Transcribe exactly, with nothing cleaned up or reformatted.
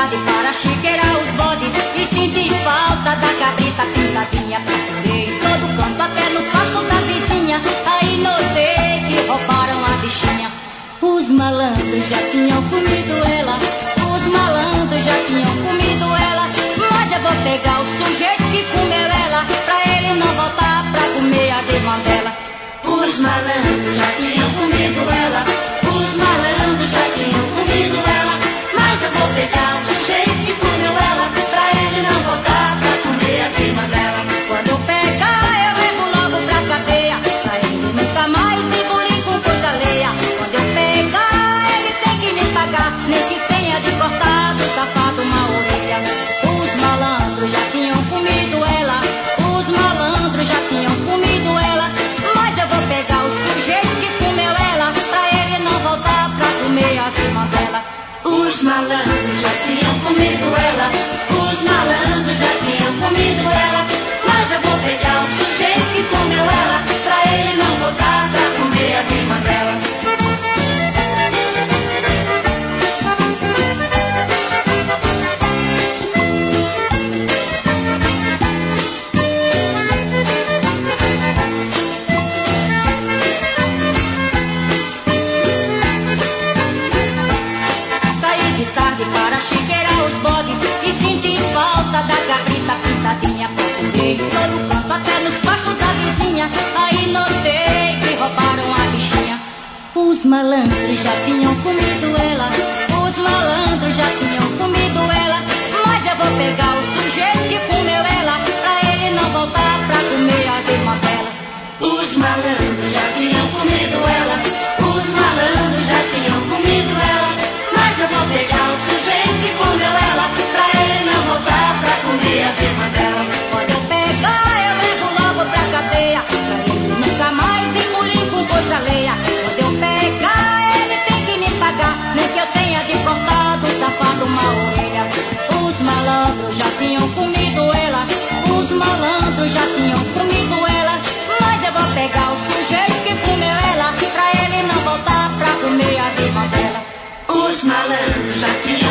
tarde para chiqueirar os bodes e senti falta da cabrita pintadinha. Procurei em todo canto, até no pasto da vizinha. Aí notei que roubaram a bichinha. Os malandros já tinham comido ela, os malandros já tinham comido ela. Mas eu vou pegar o sujeito que comeu ela, pra ele não voltar pra comer as irmãs dela. Os malandros já tinham comido ela, os malandros já tinham comido ela. Mas eu vou pegar o sujeito que comeu ela, pra ele não voltar pra comer as irmãs dela. Quando eu pegar eu levo logo pra cadeia, pra ele nunca mais engolir com coisa alheia. Quando eu pegar ele tem que me pagar, nem que tenha de cortar do safado uma orelha. Os malandros já tinham comido ela, os malandros já tinham comido ela. Mas eu vou pegar o sujeito que comeu ela, pra ele não voltar pra comer as irmãs dela. Os malandros já tinham comido ela, os malandros já tinham comido ela. Mas eu vou pegar o sujeito que comeu ela, pra ele não voltar pra comer as irmãs dela. Tarde para chiqueirar os bodes e senti falta da cabrita pintadinha. Procurei todo canto, até nos pastos da vizinha. Aí notei que roubaram a bichinha. Os malandros já tinham comido ela, os malandros já tinham comido ela. Mas eu vou pegar o sujeito que comeu ela, pra ele não voltar pra comer as irmãs dela. Os malandros já tinham comido ela, os malandros já tinham comido ela. Mas eu vou pegar o sujeito que comeu ela, pra ele não voltar pra comer as irmãs dela. Quando eu pegar eu levo logo pra cadeia, pra ele nunca mais engolir com coisa alheia. Quando eu pegar ele tem que me pagar, nem que eu tenha de cortar do safado uma orelha. Os malandros já tinham comido ela, os malandros já tinham comido ela. Mas eu vou pegar o sujeito que comeu ela, pra ele não voltar pra comer as irmãs dela. Os malandros já tinham